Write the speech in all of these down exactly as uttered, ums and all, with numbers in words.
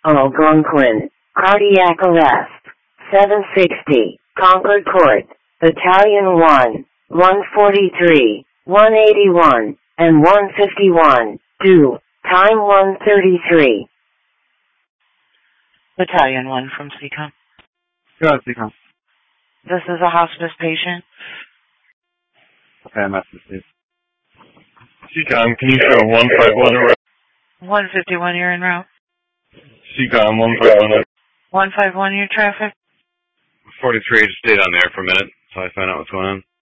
Algonquin, cardiac arrest, seven sixty, Concord Court, Battalion one, one forty-three, one eighty-one, and one fifty-one, due, time one thirty-three. Battalion one from C COM. Go ahead, C COM. This is a hospice patient. Okay, message, please. C COM, can you show one five one around? one fifty-one, you're en route. C COM, one five one. one five one, your traffic. forty-three, just stayed on there for a minute, so I find out what's going on.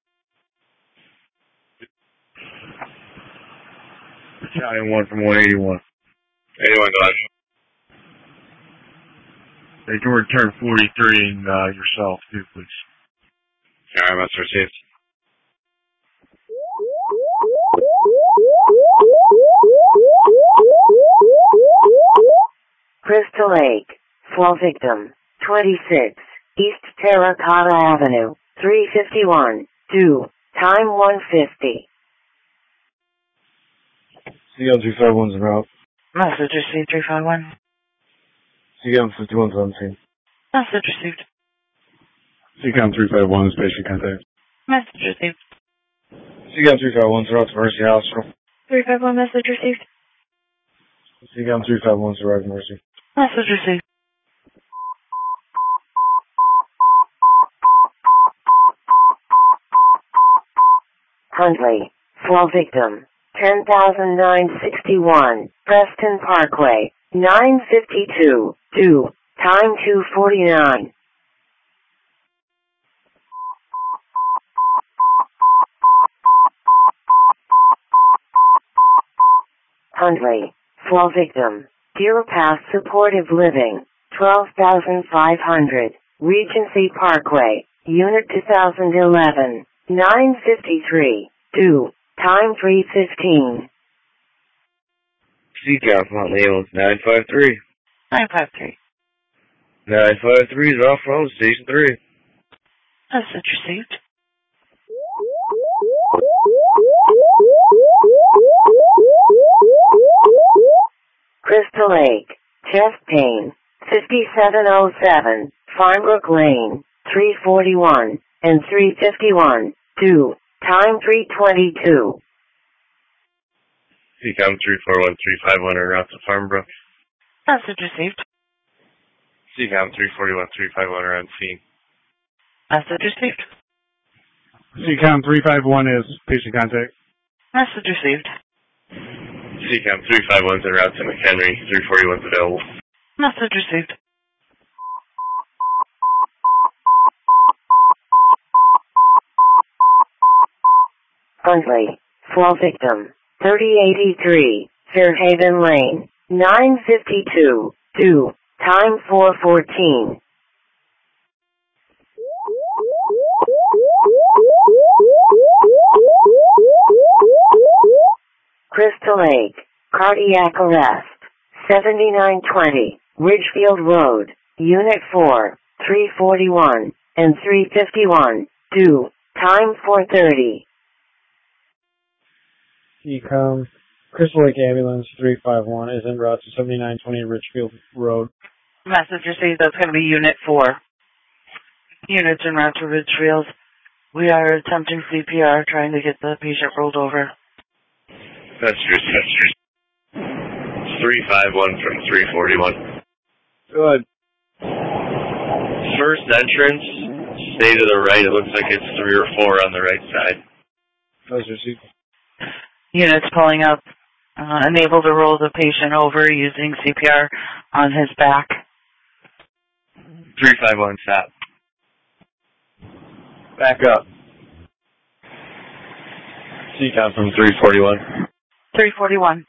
Battalion one from one eighty-one. eighty-one, Dodge. They can return forty-three and uh, yourself, too, please. Alright, must received. Crystal Lake, fall victim, twenty-six, East Terracotta Avenue, three fifty-one, due, time one fifty. C COM three five one's en route. Message received, three five one. C COM fifty-one's on scene. Message received. C COM three five one is patient contact. Message received. C COM three five one's en route to Mercy Hospital. three five one, message received. C COM three five one's arrived at Mercy. Message received. Huntley, fall victim, ten thousand nine hundred sixty-one, Preston Parkway, nine fifty-two, due, time two forty-nine. Huntley, fall victim, Deer Pass Supportive Living, twelve thousand five hundred, Regency Parkway, Unit two thousand eleven, nine fifty-three, due, time three fifteen. C COM, Huntley, nine five three. nine five three. nine five three is off road, station three. Message received. Crystal Lake, chest pain, fifty-seven oh seven, Farmbrook Lane, three forty-one, and three fifty-one, due, time three twenty-two. C COM three four one three five one en route to Farmbrook. Message received. C COM three forty-one three five one around scene. Message received. C COM three five one is patient contact. Message received. C COM three five one's en route to McHenry, three forty-one's available. Message received. Huntley, fall victim, thirty eighty-three, Fairhaven Lane, nine fifty-two, due, time four fourteen. Crystal Lake, cardiac arrest, seventy-nine twenty, Ridgefield Road, Unit four, three forty-one, and three fifty-one, due, time four thirty. C COM, Crystal Lake Ambulance three five one is en route to seventy-nine twenty Ridgefield Road. Message received, that's going to be Unit four. Units en route to Ridgefield. We are attempting C P R, trying to get the patient rolled over. That's true, that's true. three five one from three forty-one. Good. First entrance, stay to the right. It looks like it's three or four on the right side. That's received. Units pulling up, uh, unable to roll the patient over using C P R on his back. three five one, stop. Back up. C COM from three forty-one. three forty-one.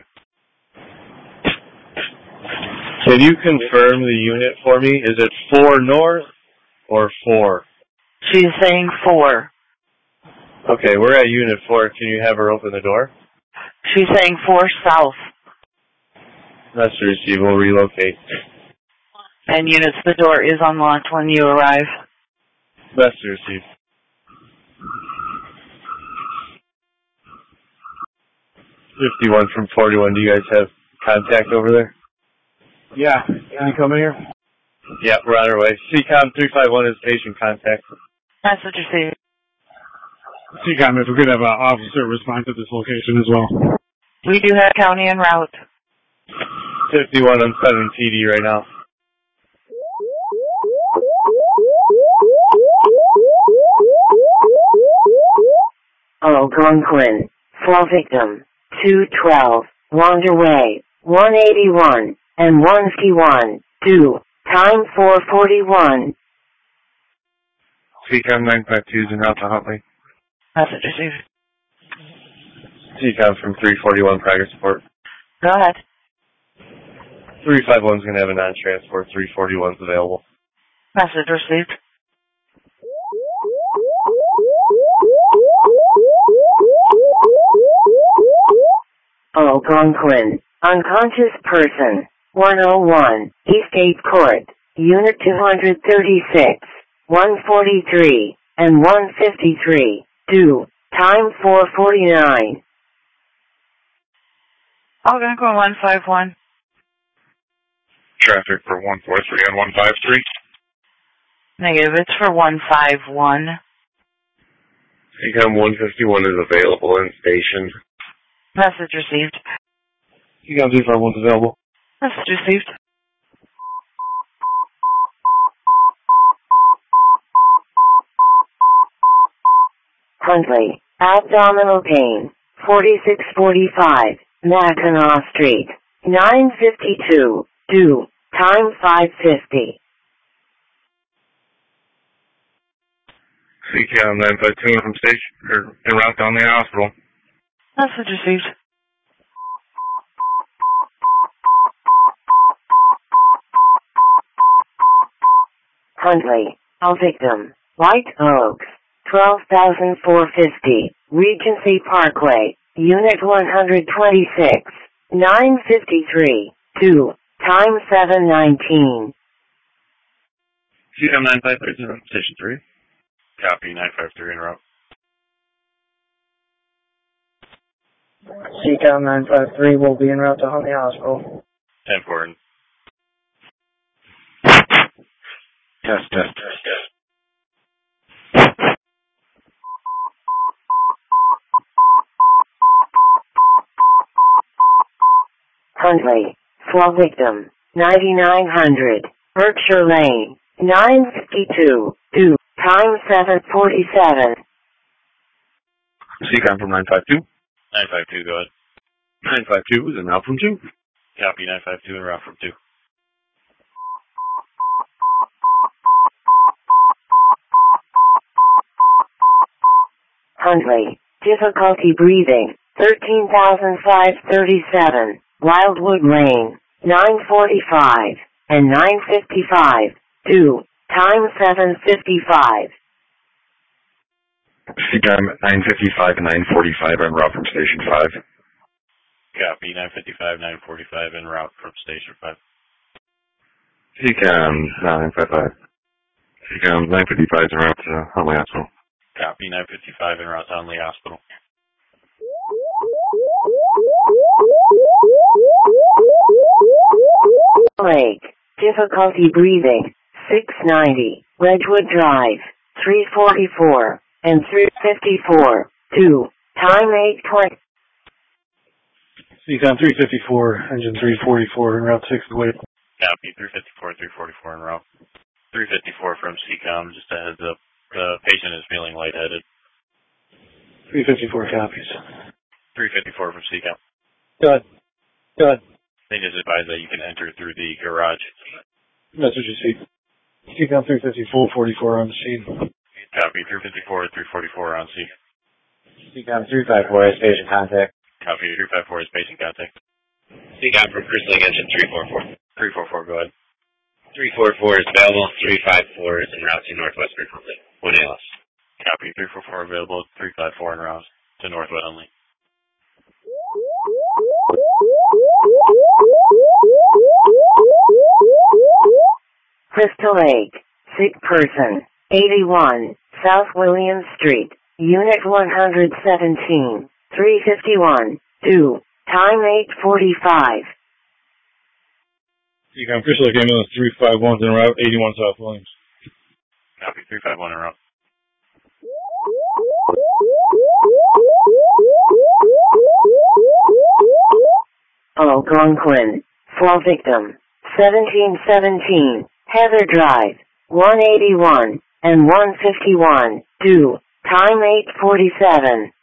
Can you confirm the unit for me? Is it four north or four? She's saying four. Okay, we're at unit four. Can you have her open the door? She's saying four south. That's to receive. We'll relocate. And units, the door is unlocked when you arrive. Best to receive. fifty-one from forty-one. Do you guys have contact over there? Yeah. Can you come in here? Yeah, we're on our way. C COM three five one is patient contact. Message received. C COM, if we could have an officer respond to this location as well. We do have county en route. fifty-one on seven T D right now. Algonquin. Fall victim. two twelve. Wander Way. one eighty-one. And one fifty-one. two. Time four forty-one. C COM nine five two is in route to Huntley. Message received. C COM from three forty-one progress support. Go ahead. three five one is going to have a non-transport. three forty-one is available. Message received. Algonquin. Unconscious person. one oh one. Eastgate Court. Unit two thirty-six. one forty-three. And one fifty-three. two. Time four forty-nine. Algonquin one five one. Traffic for one four three and one five three. Negative, it's for one five one. C COM one fifty-one is available in station. Message received. C COM three five one is available. Message received. Huntley. Abdominal pain. forty-six forty-five. Mackinac Street. nine fifty-two. two. Time five fifty. C COM nine five two from station, or en route down the hospital. Message received. Huntley. A victim. White Oaks. twelve thousand four hundred fifty. Regency Parkway. Unit one twenty-six. nine fifty-three. two. Time seven nineteen. C COM nine five three from station three. Copy, nine five three en route. C COM nine five three will be en route to Huntley Hospital. ten four. Test, test, test, test. Huntley. Fall victim. ninety-nine hundred. Berkshire Lane. nine fifty-two. two. Time seven forty-seven. C COM from nine five two. nine five two, go ahead. nine five two is en route from two. Copy, nine five two en route from two. Huntley. Difficulty breathing. thirteen thousand five hundred thirty-seven. Wildwood Lane. nine forty-five. And nine fifty-five. two. Time seven fifty-five. C COM nine fifty-five and nine forty-five en route from station five. Copy, nine fifty-five, nine forty-five en route from station five. C COM nine five five. C COM nine fifty-five is en route to Huntley Hospital. Copy, nine fifty-five en route to Huntley Hospital. Lake. Difficulty breathing. six ninety. Wedgwood Drive. three forty-four. And three fifty-four. two. Time eight twenty. C COM three fifty-four, engine three forty-four, en route six away. Copy, three fifty-four, three forty-four en route. three fifty-four from C COM, just a heads up. The patient is feeling lightheaded. three fifty-four copies. three fifty-four from C COM. Go ahead. Go ahead. They just advise that you can enter through the garage. Message received. C COM three fifty-four, forty-four on the scene. Copy, three fifty-four, three forty-four on C. C COM three five four has patient contact. Copy, three five four is patient contact. C COM from Cruising Engine three four four. three four four, go ahead. three four four is available. three five four is en route to Northwestern Huntley. one A L S. Copy, three four four available. three five four en route to Northwest Huntley. Crystal Lake. Sick person. eighty-one. South William Street. Unit one seventeen. three fifty-one. two. Time eight forty-five. C COM, Crystal Lake Ambulance three five one is en route, eighty-one South Williams. Copy, three five one en route. Algonquin. Fall victim. seventeen seventeen. Heather Drive. one eighty-one and one fifty-one. Due. Time eight forty-seven.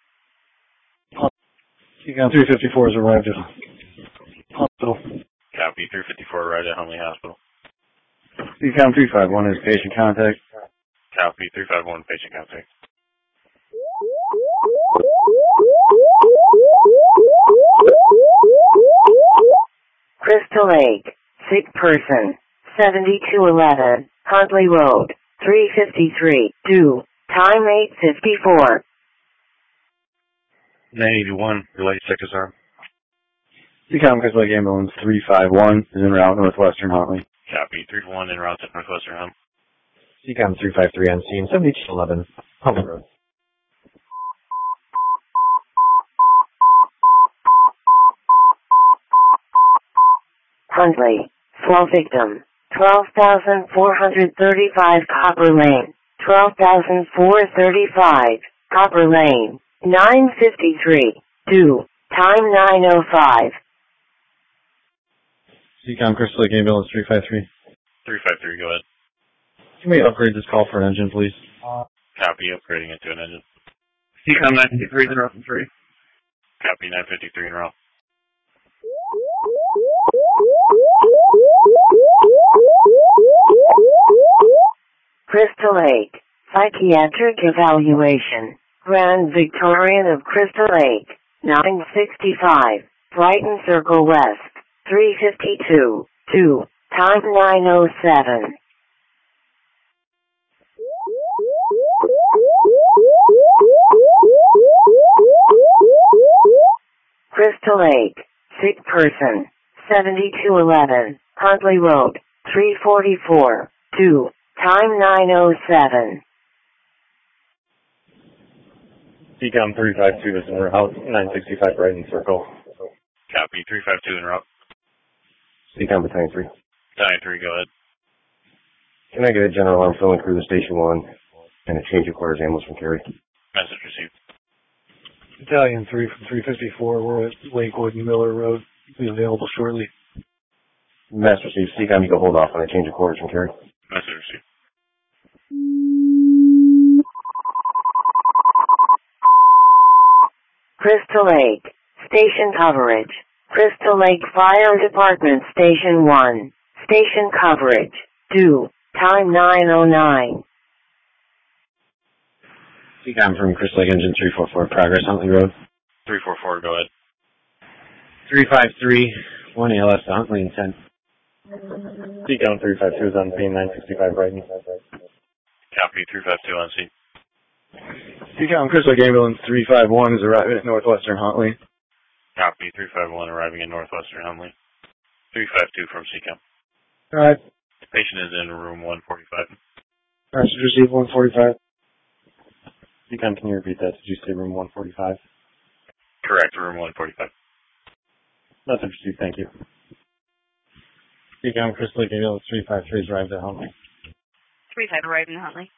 C COM three fifty-four has arrived at hospital. Copy, three fifty-four arrived at Huntley Hospital. C COM three five one is patient contact. Copy, three five one patient contact. Crystal Lake. Sick person. seventy-two eleven. Huntley Road. three fifty-three. Due. Time eight fifty-four. nine eighty-one, relay second arm. C COM Crystal Lake Ambulance three five one is en route northwestern Huntley. Copy, three five one en route to northwestern Hunt. C COM three five three on scene, seventy-two eleven, Huntley Road. Huntley. Fall victim. twelve thousand four hundred thirty-five Copper Lane. twelve thousand four hundred thirty-five Copper Lane. nine fifty-three. Due. Time nine oh five. C COM Crystal Lake Ambulance three five three. three five three, go ahead. Can we upgrade this call for an engine, please? Copy, upgrading it to an engine. C COM nine fifty-three is en route from three. Copy, nine fifty-three en route. Crystal Lake. Psychiatric evaluation. Grand Victorian of Crystal Lake. nine sixty-five. Brighton Circle West. three fifty-two. Due. Time nine oh seven. Crystal Lake. Sick person. seventy-two eleven. Huntley Road. three forty-four. Due. Time nine oh seven. C COM three five two is en route, nine sixty-five Brighton Circle. Copy, three five two en route. C COM Battalion three. Battalion three, go ahead. Can I get a general alarm filling crew to Station one and a change of quarters ambulance from Cary? Message received. Battalion three from three fifty-four, we're at Lakewood and Miller Road. Be available shortly. Message received. C COM, you go hold off on a change of quarters from Cary. Message received. Crystal Lake. Station coverage. Crystal Lake Fire Department Station one. Station coverage. Due. Time nine oh nine. C COM from Crystal Lake Engine three four four, progress Huntley Road. three four four, go ahead. three five three, one A L S to Huntley and ten. C COM three five two is on scene, nine sixty-five Brighton. Copy, three five two on scene. C COM Crystal Lake Ambulance three five one is arriving at northwestern Huntley. Copy, three five one arriving in northwestern Huntley. three five two from C COM. Alright. Patient is in room one forty-five. Message received one forty-five. C COM, can you repeat that? Did you say room one forty-five? Correct, room one forty-five. Message received, thank you. C COM Crystal Lake Ambulance three five three is arrived at Huntley. three five arriving at Huntley.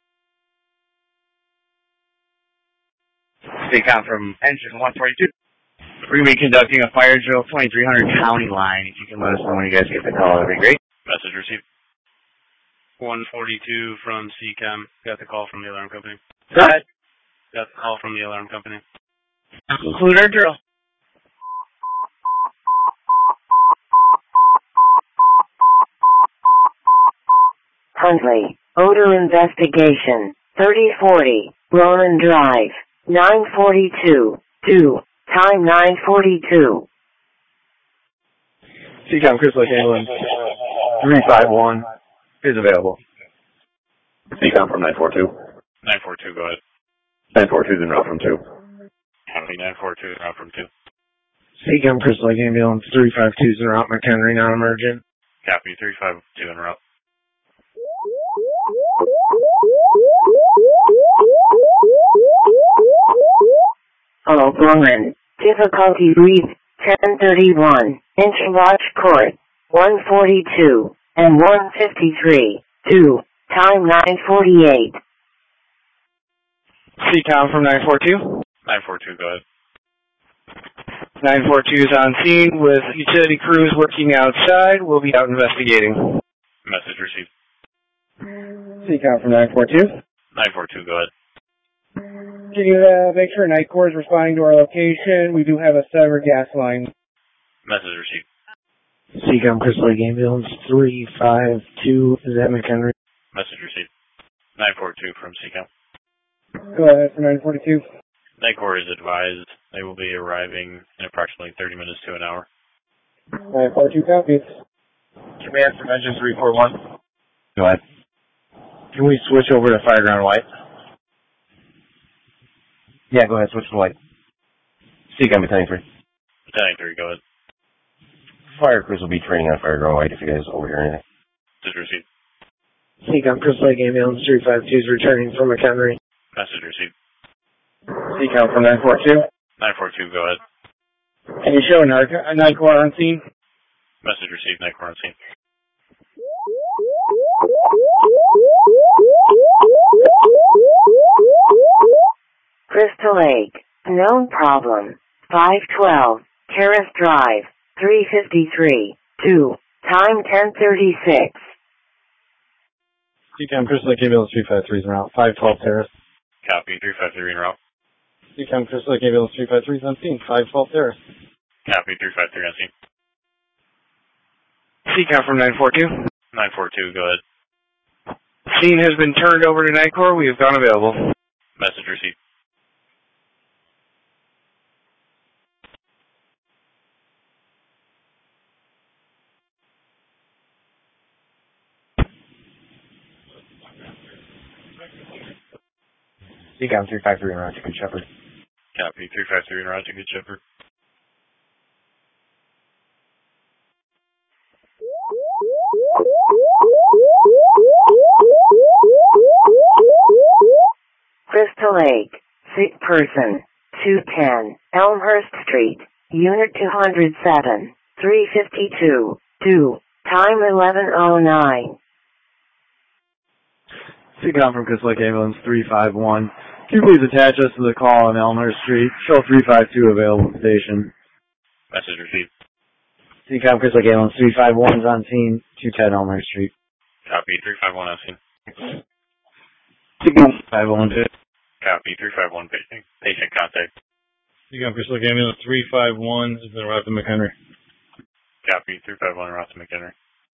C COM from engine one forty-two. We're going to be conducting a fire drill twenty-three hundred county line. If you can let us know when you guys get the call, that'd be great. Message received. one forty-two from C COM. Got the call from the alarm company. Go ahead. Got the call from the alarm company. Conclude our drill. Huntley. Odor investigation. thirty forty. Roland Drive. nine forty-two. Due. Time nine forty-two. C COM Crystal Lake Ambulance three five one is available. C COM from nine four two. nine four two, go ahead. nine four two is en route from two. Copy, nine four two en route from two. C COM Crystal Lake Ambulance three five two is en route McHenry, non-emergent. Copy, three five two en route. Oh, Bowman. Difficulty read ten thirty-one. Inch watch court. one forty-two, and one fifty-three. two. Time nine forty-eight. C COM from nine four two. nine four two, go ahead. nine four two is on scene with utility crews working outside. We'll be out investigating. Message received. C COM from nine four two. nine four two, go ahead. Can you uh, make sure Night Corps is responding to our location? We do have a severed gas line. Message received. C COM Crystal Lake Ambulance three five two, is that McHenry? Message received. nine four two from C COM. Go ahead for nine forty-two. Night Corps is advised they will be arriving in approximately thirty minutes to an hour. nine four two copies. Command from Engine three four one. Go ahead. Can we switch over to Fireground White? Yeah, go ahead, switch to white. C COM Battalion three. Battalion three, go ahead. Fire crews will be training on Fireground White if you guys overhear anything. Message received. C COM Crystal Lake Ambulance three five two is returning from McHenry. Message received. C COM from nine four two. nine four two, go ahead. Can you show a Night Corps on scene? Message received, Night Corps on scene. Crystal Lake, known problem. five twelve, Terrace Drive, three fifty-three. two. Time ten thirty-six. C COM Crystal Lake Ambulance three five three is en route. five twelve Terrace. Copy, three five three en route. C COM Crystal Lake Ambulance three five three is on scene. five twelve Terrace. Copy, three five three on scene. C COM from nine four two. nine four two, go ahead. Scene has been turned over to Night Corps. We have gone available. Message received. C COM three five three en route to Good Shepherd. Copy, three five three en route to Good Shepherd. Crystal Lake, sick person, two ten, Elmhurst Street, Unit two hundred seven, three fifty-two. two. Time eleven oh nine. C COM from Crystal Lake Ambulance three five one. Can you please attach us to the call on Elmhurst Street? Show three five two available station. Message received. C COM Crystal Lake Ambulance three five one is on scene, two ten Elmhurst Street. Copy, three five one on scene. C COM five one two. Copy, three five one patient, patient contact. C COM Crystal Lake Ambulance three five one is en route to McHenry. Copy, three five one en route to McHenry.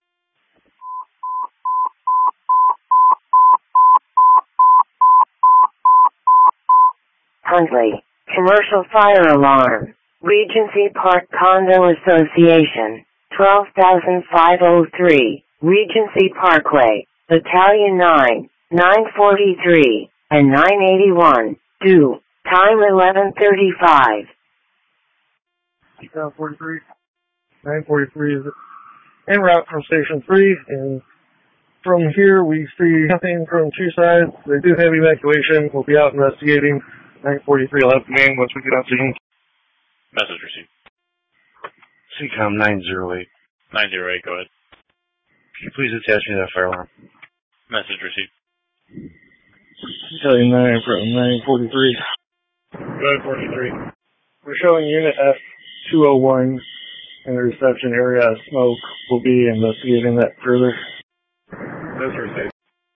Huntley, commercial fire alarm. Regency Park Condo Association, twelve thousand five oh three, Regency Parkway, Battalion nine, nine forty-three, and nine eighty-one. two. Time eleven thirty-five. C COM forty-three, nine forty-three is en route from Station three, and from here we see nothing from two sides. They do have evacuation. We'll be out investigating. nine forty-three will have command once we get out to scene. Message received. C COM nine zero eight. nine zero eight, go ahead. Can you please attach me to that fire alarm? Message received. Battalion nine from nine forty-three. nine forty-three. We're showing Unit F two oh one in the reception area of smoke. We'll be investigating that further. That's received.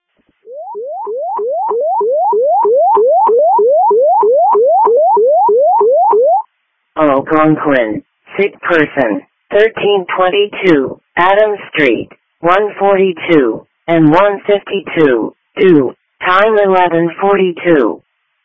Algonquin, sick person, thirteen twenty-two, Adams Street, one forty-two, and one fifty-two. two. Time eleven forty-two.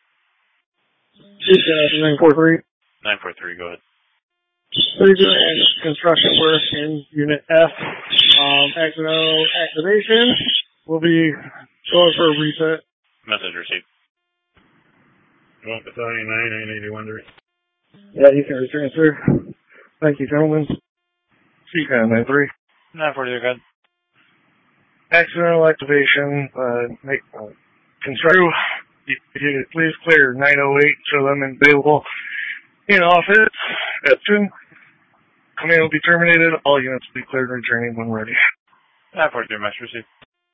C COM nine forty-three. nine four three, go ahead. They're doing construction work in Unit F. Um, accidental activation. We'll be going for a reset. Message received. Well, Battalion nine, nine eighty-one. Yeah, you can return, sir. Thank you, gentlemen. C COM nine three. nine forty-three, go ahead. Accidental activation. Uh, make uh, construction. You, you please clear nine oh eight. Show them available in office. At two. Command will be terminated. All units will be cleared and returning when ready. nine forty-three, message received.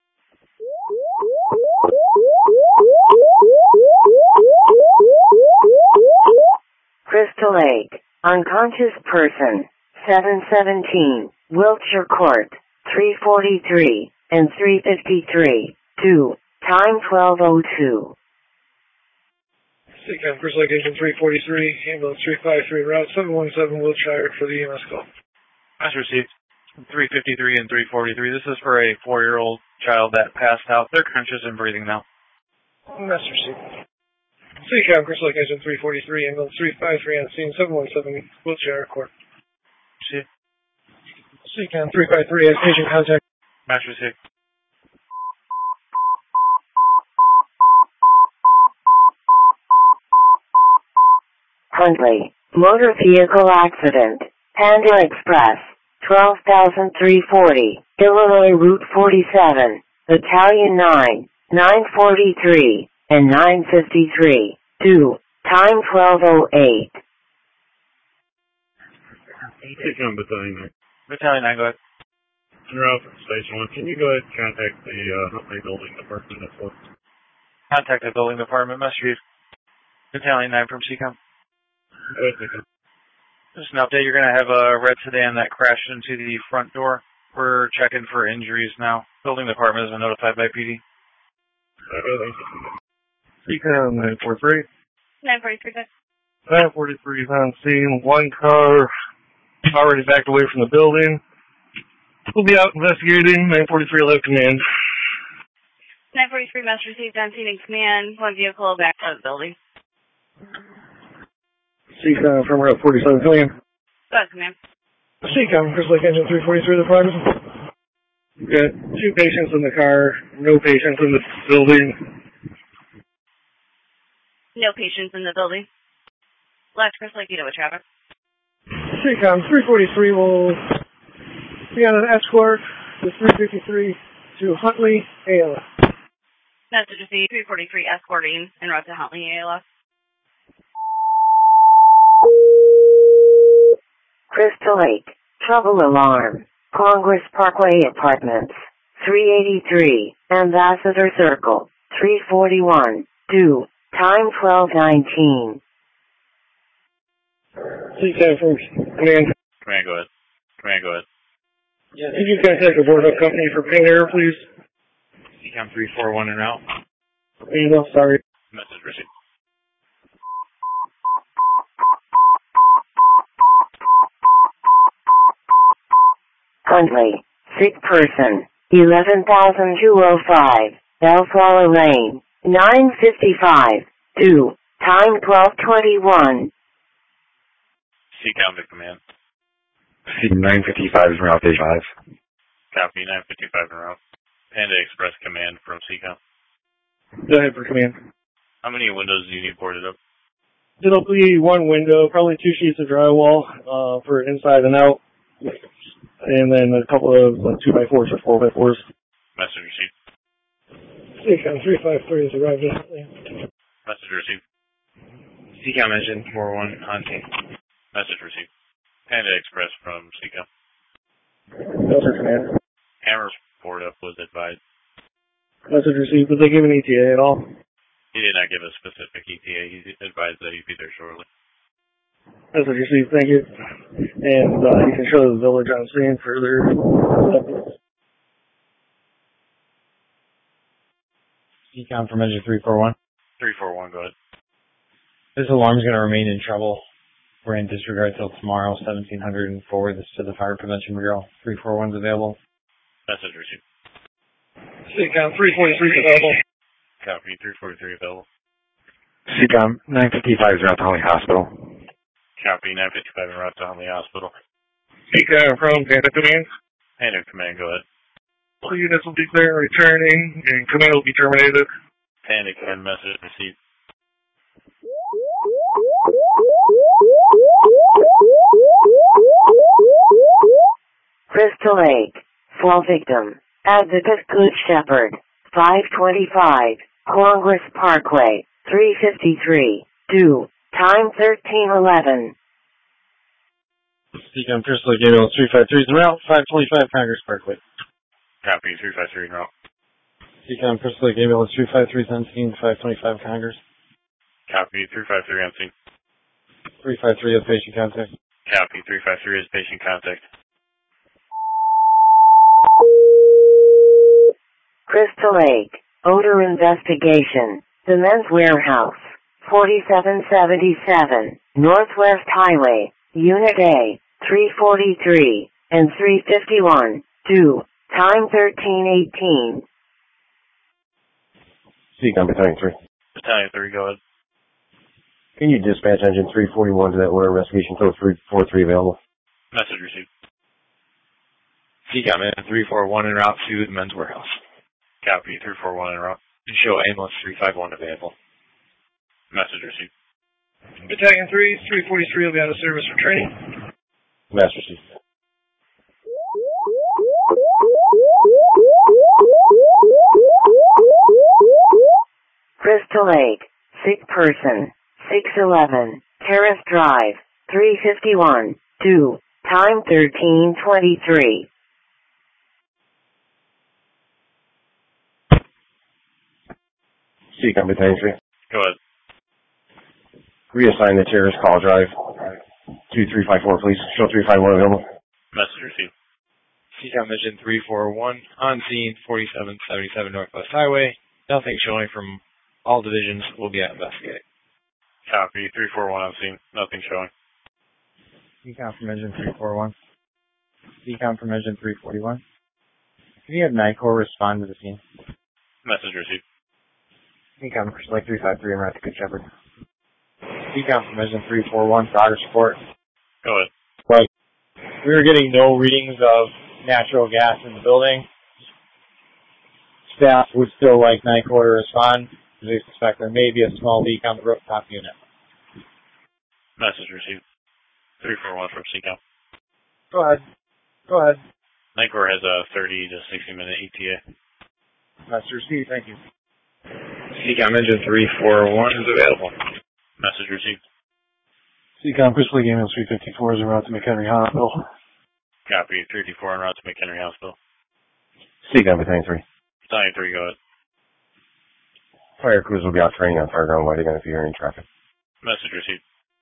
Crystal Lake, unconscious person, seven seventeen, Wiltshire Court, three forty-three, and three fifty-three, two, time twelve oh two. Seacom, Crystal Lake, engine three forty-three, ambulance three five three, route seven one seven, Wiltshire for the E M S call. Message received. three fifty-three and three forty-three. This is for a four-year-old child that passed out. They're conscious and breathing now. Message received. Seacom, Crystal Lake, engine three forty-three, ambulance three five three on scene, seven one seven, Wiltshire Court. See. Seacom, three five three, has patient contact. Message received. Huntley, motor vehicle accident, Panda Express, twelve thousand three forty, Illinois Route forty-seven, Battalion nine, nine forty-three, and nine fifty-three, two, time twelve oh eight. Seacom Battalion nine. Battalion nine, go ahead. You're out from Station one. Can you go ahead and contact the uh, Huntley Building Department at four? Contact the building department, message received. Battalion nine from Seacom. Go ahead, Seacom. Just an update, you're going to have a red sedan that crashed into the front door. We're checking for injuries now. Building department has been notified by P D. Seacom, nine forty-three. nine forty-three, good. nine forty-three is on scene. One car already backed away from the building. We'll be out investigating. nine forty-three will have command. nine forty-three, message received on scene and command. One vehicle back out of the building. Seacom from Route forty-seven, command. Go ahead, command. Seacom, Crystal Lake, engine three forty-three, the progress. We've got two patients in the car, no patients in the building. No patients in the building. Last Crystal Lake, you know what traffic. Seacom, three forty-three will be on an escort to three fifty-three to Huntley, A L F. Message received, three forty-three escorting en route to Huntley, A L F. Crystal Lake, trouble alarm, Congress Parkway Apartments, three eighty-three, Ambassador Circle, three forty-one, two, time twelve nineteen. Seacom from command. Command, go ahead. Command, go ahead. Yeah, could you contact the board up company for Pain Air, please? Seacom three four one and out. Email, sorry. Message received. Huntley, sick person, eleven thousand two oh five, Bellflower Lane, nine fifty-five, two, time twelve twenty-one. Seacom to command. C nine fifty-five is route five. Copy, nine fifty-five en route. Panda Express command from Seacom. Go ahead for command. How many windows do you need boarded up? It'll be one window, probably two sheets of drywall uh, for inside and out, and then a couple of like, two by fours or four by fours. Message received. Seacom three five three is arriving. Message received. Seacom engine four one on scene. Message received. Panda Express from Seacom. Delta command. Hammers board up was advised. Message received. Did they give an E T A at all? He did not give a specific E T A. He advised that he'd be there shortly. Message received. Thank you. And uh, you can show the village on scene further. Seacom from engine three four one. three four one, go ahead. This alarm is going to remain in trouble. We're in disregard till tomorrow, seventeen hundred, and forward this to the Fire Prevention Bureau. three four one's available. Message received. Seacom three forty-three available. Copy, three forty-three available. Seacom nine fifty-five is route to Huntley Hospital. Copy, nine fifty-five en route to Huntley Hospital. Seacom from Panda Command. Panda Command, go ahead. All units will be clear and returning, and command will be terminated. Panda Command, message received. Crystal Lake, fall victim, Advocate Good Shepherd, five twenty-five, Congress Parkway, three fifty-three, two, time thirteen eleven. Seacom Crystal Lake Ambulance three five three is en route, five twenty-five Congress Parkway. Copy, three five three en route. Seacom Crystal Lake Ambulance three five three is on scene, five twenty-five Congress. Copy, three five three on scene. three five three is patient contact. Copy, three five three is patient contact. Crystal Lake, odor investigation. The Men's Warehouse, forty-seven seventy-seven, Northwest Highway, Unit A, three forty-three, and three fifty-one, two, time thirteen eighteen. Seacom Battalion three. Battalion three, go ahead. Can you dispatch engine three forty-one to that order investigation code three four three available? Message received. Seacom in three four one en route to the Men's Warehouse. Copy, three four one en route. And show ambulance three five one available. Message received. Battalion three, three forty-three will be out of service for training. Message received. Crystal Lake, sick person, six eleven, Terrace Drive, three fifty-one, two, time thirteen twenty-three. Seacom Battalion three. Go ahead. Reassign the terrorist call drive. two three five four, please. Show three five one available. Message received. Seacom engine three four one on scene, forty-seven seventy-seven Northwest Highway. Nothing showing from all divisions. Will be investigating. Copy, three four one on scene. Nothing showing. Seacom from engine three four one. Seacom from engine three forty-one. Can you have NICOR respond to the scene? Message received. Seacom Crystal Lake three five three en route to Good Shepherd. Seacom from engine three four one, Dodger support. Go ahead. Right. We were getting no readings of natural gas in the building. Staff would still like NICOR to respond. They suspect there may be a small leak on the rooftop unit. Message received. three four one from Seacom. Go ahead. Go ahead. NICOR has a thirty to sixty minute E T A. Message received. Thank you. Seacom engine three four one is available. Message received. Seacom Crystal Lake Ambulance three fifty-four is en route to McHenry Hospital. Copy, three fifty-four en route to McHenry Hospital. Seacom Battalion three. Battalion three, go ahead. Fire crews will be out training on fireground while they're going to be hearing traffic. Message received.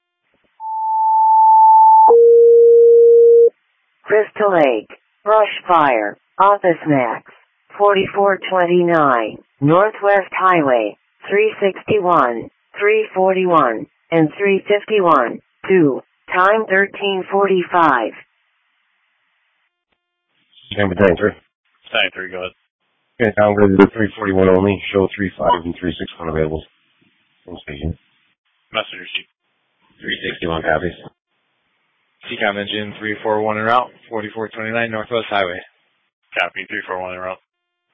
Crystal Lake, brush fire, Office Max, forty-four twenty-nine, Northwest Highway, three sixty-one, three forty-one, and three fifty-one, two, time thirteen forty-five. Seacom Battalion three. Battalion three, go ahead. Okay, now we're going to do three forty-one only. Show three five and three sixty-one available. From station. Message received. three sixty-one copies. Seacom engine three four one en route, forty-four twenty-nine Northwest Highway. Copy, three four one en route.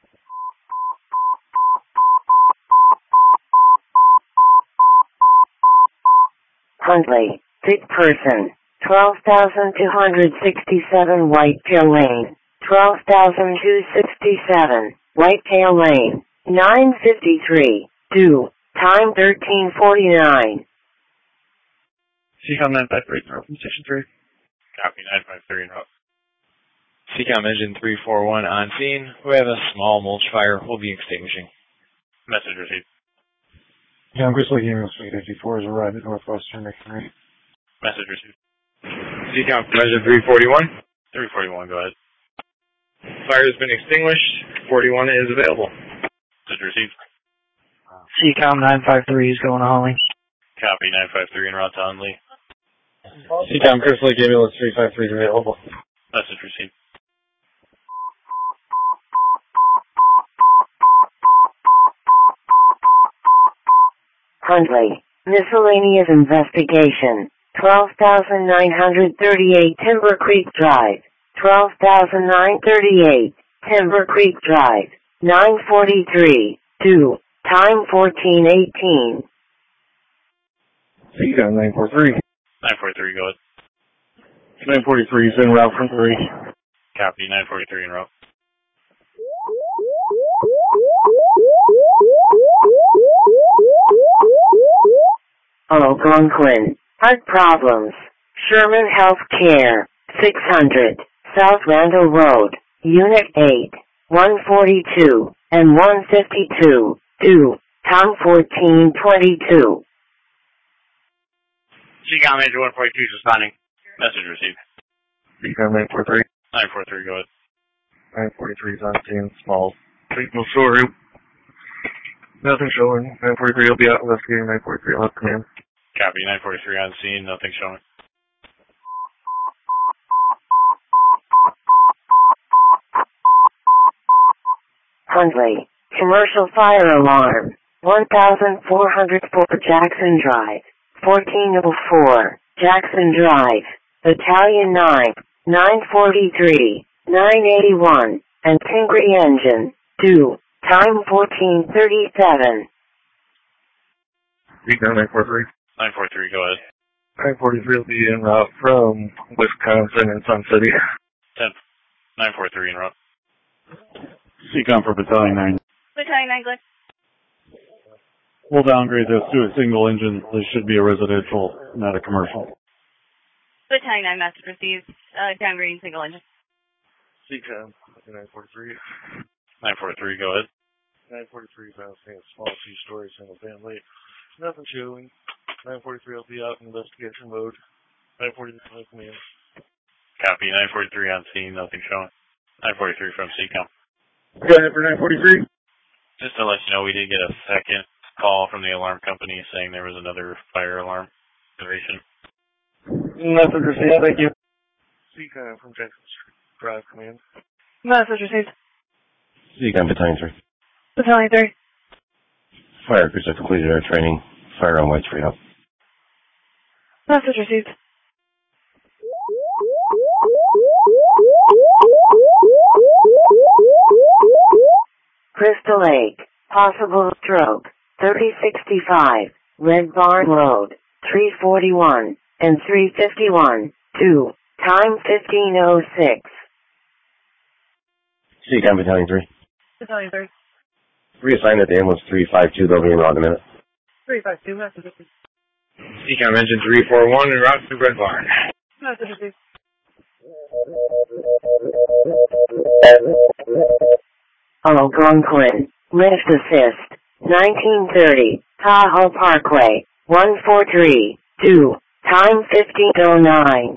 Huntley, sick person, twelve thousand two hundred sixty-seven Whitetail Lane, twelve thousand two hundred sixty-seven, Whitetail Lane, nine fifty-three, two, time thirteen forty-nine. Seacom nine five three, from Station three. Copy, nine five three en route. Seacom engine three four one on scene. We have a small mulch fire. We'll be extinguishing. Message received. Seacom Crystal Lake Ambulance three fifty-four is arrived at Northwestern McHenry. Message received. Seacom from engine three forty-one. three forty-one, go ahead. Fire has been extinguished. forty-one is available. Message received. Seacom nine five three is going to Holly. Copy, nine five three en route to Huntley. Seacom Crystal Lake Ambulance three five three is available. Message received. Huntley, miscellaneous investigation, twelve thousand nine hundred thirty-eight Timber Creek Drive, twelve thousand nine hundred thirty-eight Timber Creek Drive, nine forty-three, two, time fourteen eighteen. Seacom nine four three. nine forty-three, go ahead. nine forty-three is en route from three. Copy, nine forty-three en route. Algonquin, heart problems, Sherman Health Care, six hundred, South Randall Road, Unit eight, one forty-two, and one fifty-two, do, Tom fourteen twenty-two. Seacom Major one forty-two is responding. Message received. Seacom nine four three. nine four three, go ahead. nine forty-three is on scene, small. Signal storeroom. Nothing showing. nine forty-three will be out investigating. nine forty-three will have command. Copy. nine forty-three on scene, nothing showing. Hundley, commercial fire alarm, one thousand four hundred four Jackson Drive, fourteen oh four, Jackson Drive, Battalion nine, nine forty-three, nine eighty-one, and Pingree Engine, due, time fourteen thirty-seven. Seacom nine four three. nine four three, go ahead. nine forty-three will be en route from Wisconsin and Sun City. ten. nine four three en route. Seacom for Battalion nine. Battalion nine, Glenn. We'll downgrade this to a single engine. This should be a residential, not a commercial. Battalion nine, message received. Uh, downgrading single engine. Seacom nine forty-three. nine four three, go ahead. nine forty-three is on scene, small two-story single family. Nothing showing. nine forty-three will be out in investigation mode. nine forty-three no command. Copy. nine forty-three on scene, nothing showing. nine forty-three from Seacom. Go ahead for nine forty-three. Just to let you know, we did get a second call from the alarm company saying there was another fire alarm activation. Message received. Thank you. Seacom from Jackson Street Drive command. Message received. Seacom Battalion three. Battalion three. Fire crews have completed our training. Fire on White Street up. Message received. Crystal Lake, possible stroke, thirty sixty-five, Red Barn Road, three forty-one, and three fifty-one, two, time fifteen oh six. Seacom Battalion three. Battalion three. Reassign at the ambulance three five two. They'll be in route in a minute. three five two, message received. Seacom engine three four one en route to Red Barn. Message received. Algonquin, lift assist, nineteen thirty, Tahoe Parkway, one four three, two, time fifteen oh nine.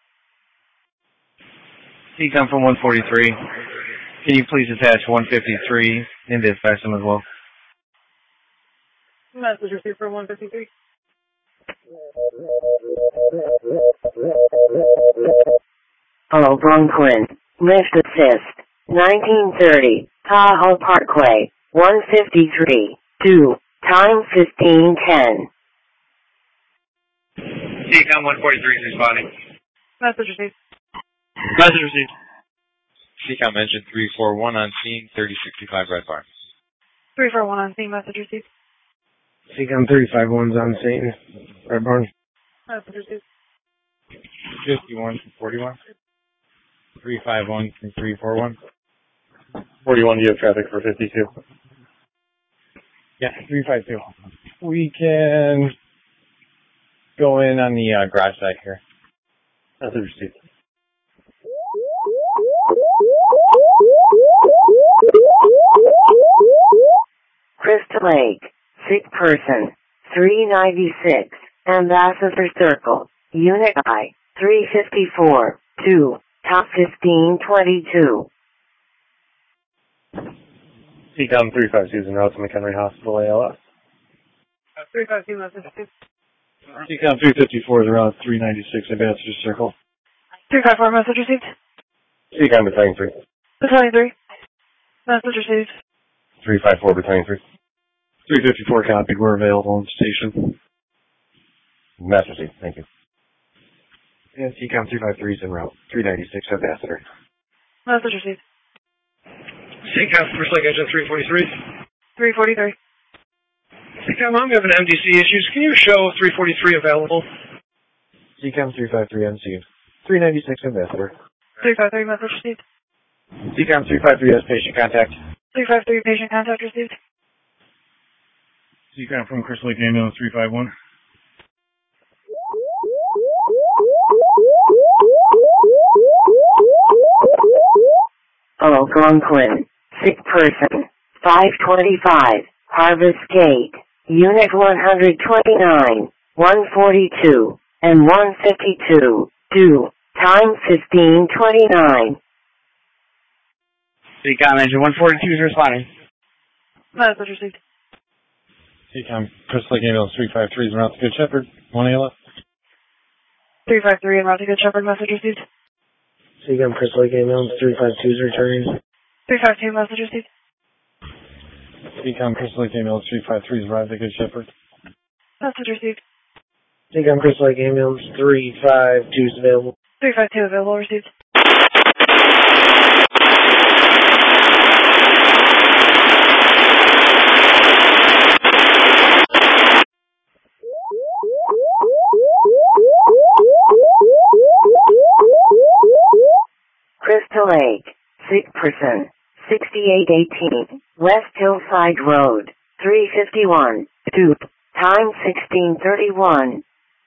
Seacom from one forty-three. Can you please attach one fifty-three and dispatch them as well? Message received from one fifty-three. Algonquin, lift assist, nineteen thirty, Tahoe Parkway, one fifty-three, two, time fifteen ten. Seacom one forty-three is responding. Message received. Message received. Seacom engine three four one on scene, thirty sixty-five Red Barn. three four one on scene, message received. Seacom three five one's on scene. Red Barn. Message received. fifty-one from forty-one. three five one from three four one. forty-one, you have traffic for fifty-two. Yeah, three five two. We can go in on the uh, garage side here. That's received. Crystal Lake, sick person, three ninety-six, Ambassador Circle, Unit I, three fifty-four, two, top fifteen twenty-two. Seacom three five two is en route to McHenry Hospital, A L S. three five two, message received. Seacom three fifty-four is around three ninety-six, Ambassador Circle. three five four, message received. Seacom Battalion three. Battalion three. Message received. three five four, Battalion three. three fifty-four copied. We're available on station. Mass received. Thank you. And Seacom three five three is en route. three ninety-six, Ambassador. Message received. Seacom First Lake Engine three forty-three. three forty-three. Seacom, I'm having M D C issues. Can you show three forty-three available? Seacom three five three on scene. three ninety-six, Ambassador. three five three, message received. Seacom three five three has patient contact. three five three, patient contact received. Seacom from Crystal Lake Ambulance three five one. Algonquin. Sick person. five twenty-five. Harvest Gate. Unit one twenty-nine, one forty-two, and one fifty-two. Due. Time fifteen twenty-nine. Seacom engine one forty-two is responding. Message received. Seacom, Crystal Lake Ambulance three five three is en route to Good Shepherd. one A L F. three five three en route to Good Shepherd. Message received. Seacom, Crystal Lake Ambulance three five two is returning. three five two, message received. Seacom, Crystal Lake Ambulance three five three is arrived at Good Shepherd. Message received. Seacom, Crystal Lake Ambulance three five two is available. three five two available, received. Crystal Lake. Sick person. sixty-eight eighteen. West Hillside Road. three fifty-one. Dupe. Time sixteen thirty-one.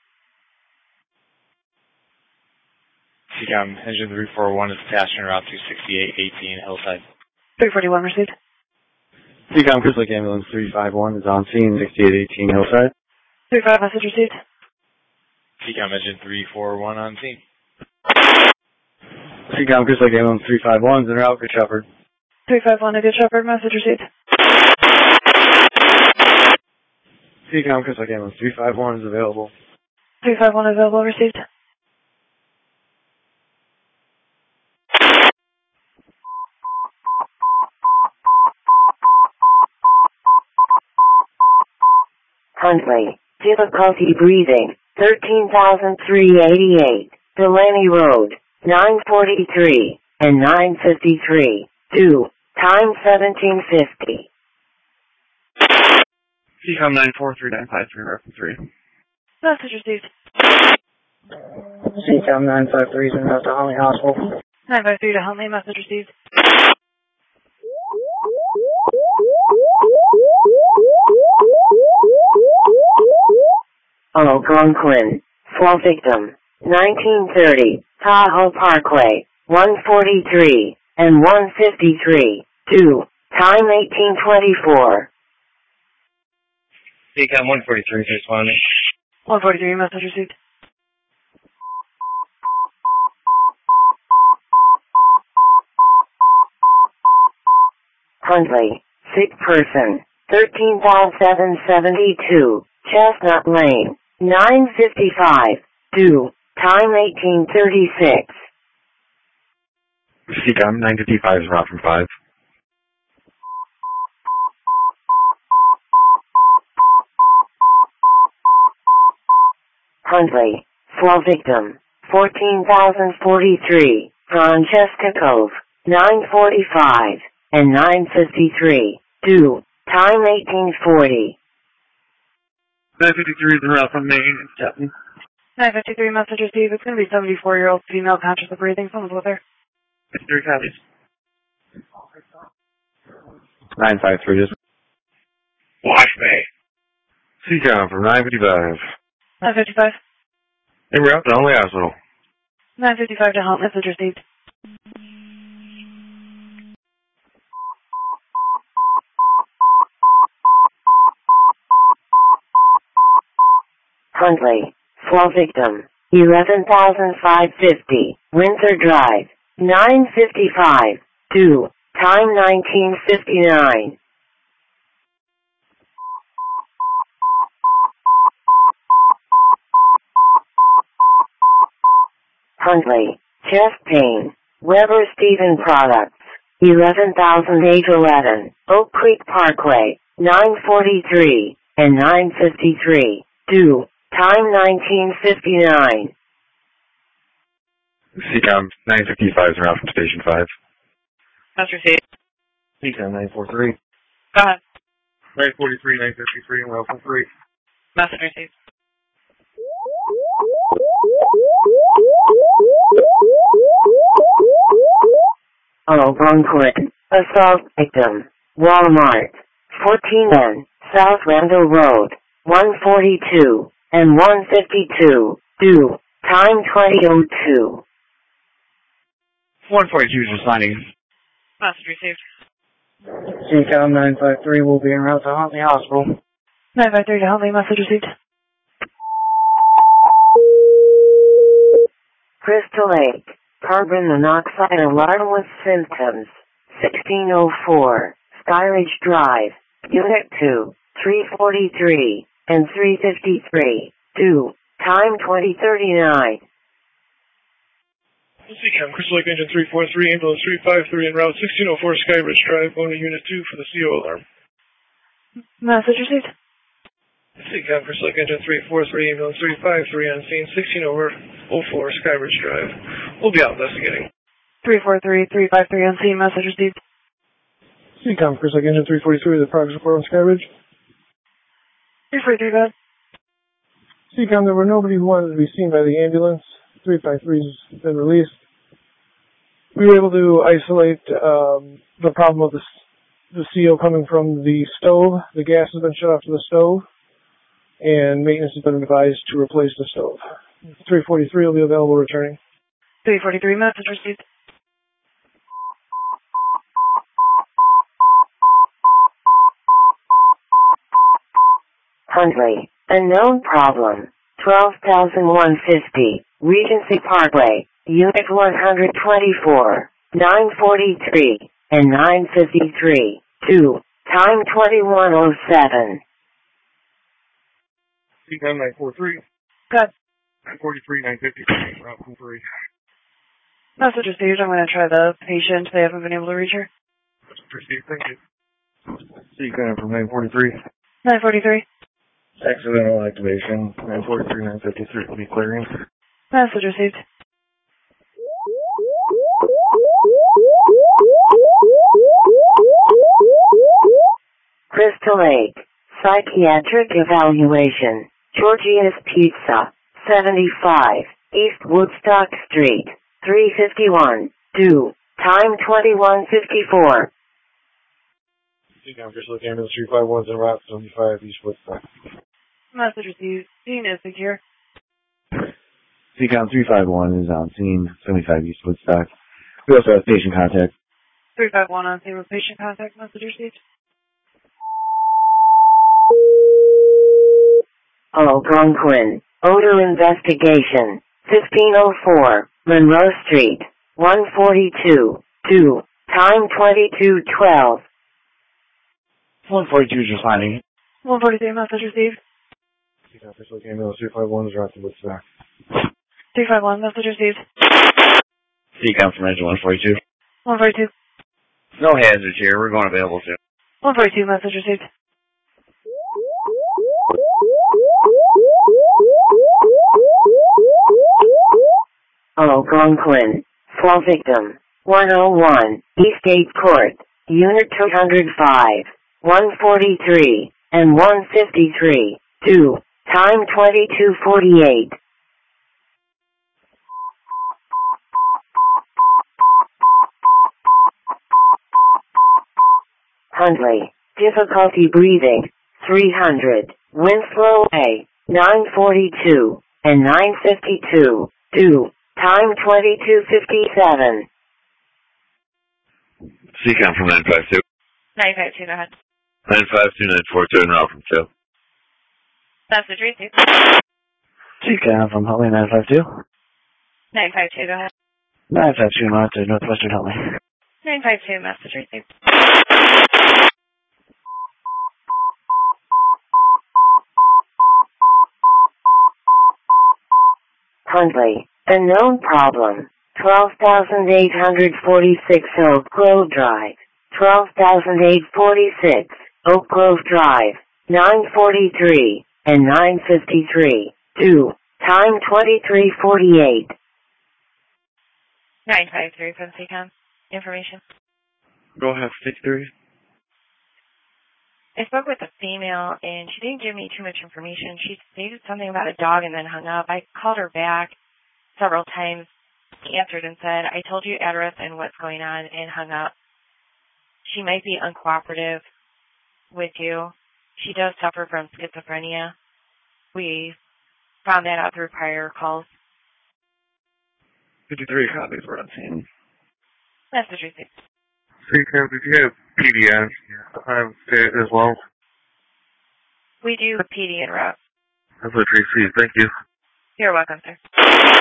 Seacom, engine three four one is attached en route to sixty-eight eighteen Hillside. three forty-one received. Seacom, Crystal Lake Ambulance three five one is on scene, sixty-eight eighteen Hillside. three five, message received. Seacom, engine three four one on scene. Seacom, Crystal Lake Ambulance three five one is en route, Good Shepherd. three five one to Good Shepherd, message received. Seacom, Crystal Lake Ambulance three five one is available. three five one available, received. Huntley. Difficulty breathing. thirteen thousand three hundred eighty-eight. Delaney Road. nine forty-three and nine fifty-three. Due. Time seventeen fifty. Seacom nine four three nine five three, reference three. Message received. Seacom nine five three is en route to Huntley Hospital. nine five three to Huntley, message received. Algonquin. Fall victim. nineteen thirty. Tahoe Parkway. one forty-three and one fifty-three. Due. Time eighteen twenty-four. Seacom one forty-three is responding. one forty-three, message received. Huntley. Sick person. thirteen thousand seven hundred seventy-two. Chestnut Lane. nine fifty-five. Due. Time eighteen thirty-six. Seacom nine fifty-five is en route from five. Huntley. Fall victim. fourteen thousand forty-three. Francesca Cove. nine forty-five and nine fifty-three. Due. Time eighteen forty. nine fifty-three is en route from Maine. It's Captain. nine fifty-three, message received. It's going to be seventy-four-year-old female conscious of breathing. Someone's with her. fifty-three copies. nine five three is. Wash Bay. Seacom from nine fifty-five. nine fifty-five. En route to Huntley Hospital. nine fifty-five to Hunt, message received. Huntley. Fall victim. eleven thousand five hundred fifty. Windsor Drive. nine fifty-five. Due. Time nineteen fifty-nine. Huntley. Chest pain. Weber Stephen Products. eleven thousand eight hundred eleven. Oak Creek Parkway. nine forty-three and nine fifty-three. Due. Time nineteen fifty-nine. Seacom nine fifty-five is en route from Station five. Message received. Seacom nine forty-three. Go ahead. nine forty-three, nine fifty-three, en route from three. Message received. Algonquin. Assault victim. Walmart. fourteen N. South Randall Road. one forty-two and one fifty-two. Due. Time twenty oh two. one forty-two is responding. Message received. C COM nine five three will be en route to Huntley Hospital. nine five three to Huntley, message received. Crystal Lake, carbon monoxide alarm with symptoms. sixteen oh four, Skyridge Drive, Unit two, three forty-three, and three fifty-three. two, time twenty thirty-nine. C COM, Crystal Lake Engine three four three, ambulance three five three en route sixteen oh four Skyridge Drive, going to Unit two for the C O alarm. Message received. C COM, Crystal Lake Engine three four three, ambulance three five three on scene sixteen oh four Skyridge Drive. We'll be out investigating. three four three, three five three on scene, message received. C COM, Crystal Lake Engine three forty-three, the progress report on Skyridge. three forty-three, go ahead. C COM, there were nobody who wanted to be seen by the ambulance. three five three has been released. We were able to isolate um, the problem of the, the C O coming from the stove. The gas has been shut off to the stove, and maintenance has been advised to replace the stove. three forty-three will be available returning. three forty-three, message received. Huntley, unknown problem. twelve thousand one hundred fifty, Regency Parkway, Unit one twenty-four, nine forty-three, and nine fifty-three. two, time twenty-one oh seven. C COM nine forty-three. Good. nine forty-three, nine fifty-three, route three. Message received. I'm going to try the patient. They haven't been able to reach her. Received, thank you. C COM from nine forty-three. nine forty-three. Accidental activation, nine forty-three, nine fifty-three will be clearing. Message received. Crystal Lake, psychiatric evaluation. Georgia's Pizza, seventy-five, East Woodstock Street, three fifty-one, two, time twenty-one fifty-four. C COM, Crystal Lake Ambulance three five one, en route seventy-five, East Woodstock. Message received. Scene is secure. C COM three five one is on scene, seventy-five East Woodstock. We also have patient contact. three five one on scene with patient contact. Message received. Algonquin, odor investigation. fifteen oh four, Monroe Street, one forty-two, two, time twenty-two twelve. one forty-two is responding. one forty-three, message received. C COM, Crystal Lake Ambulance three five one is route to Woodstock. three five one, message received. C COM from engine one forty-two. one forty-two. No hazards here. We're going available soon. one forty-two, message received. Algonquin, fall victim. one oh one, Eastgate Court, Unit two oh five, one forty-three, and one fifty-three. two, time twenty-two forty-eight. Huntley, difficulty breathing, three hundred, Winslow A, nine forty-two, and nine fifty-two. two, time twenty-two fifty-seven. C COM from nine five two. nine five two, go ahead. nine five two, nine four two, and route from two. Message received. C COM from Huntley nine five two. nine five two, go ahead. nine five two, en route to Northwestern Huntley. nine five two, message received. Huntley, unknown problem. twelve thousand eight hundred forty-six Oak Grove Drive. twelve thousand eight hundred forty-six Oak Grove Drive. nine forty-three and nine fifty-three. two, time twenty-three forty-eight. nine five three from C COM. Information. Go ahead, fifty-three. I spoke with a female, and she didn't give me too much information. She stated something about a dog and then hung up. I called her back several times, answered and said, I told you address and what's going on, and hung up. She might be uncooperative with you. She does suffer from schizophrenia. We found that out through prior calls. fifty-three copies were on scene. Message received. Seacom, did you have P D N um, as well? We do P D en route. That's what J C. Thank you. You're welcome, sir.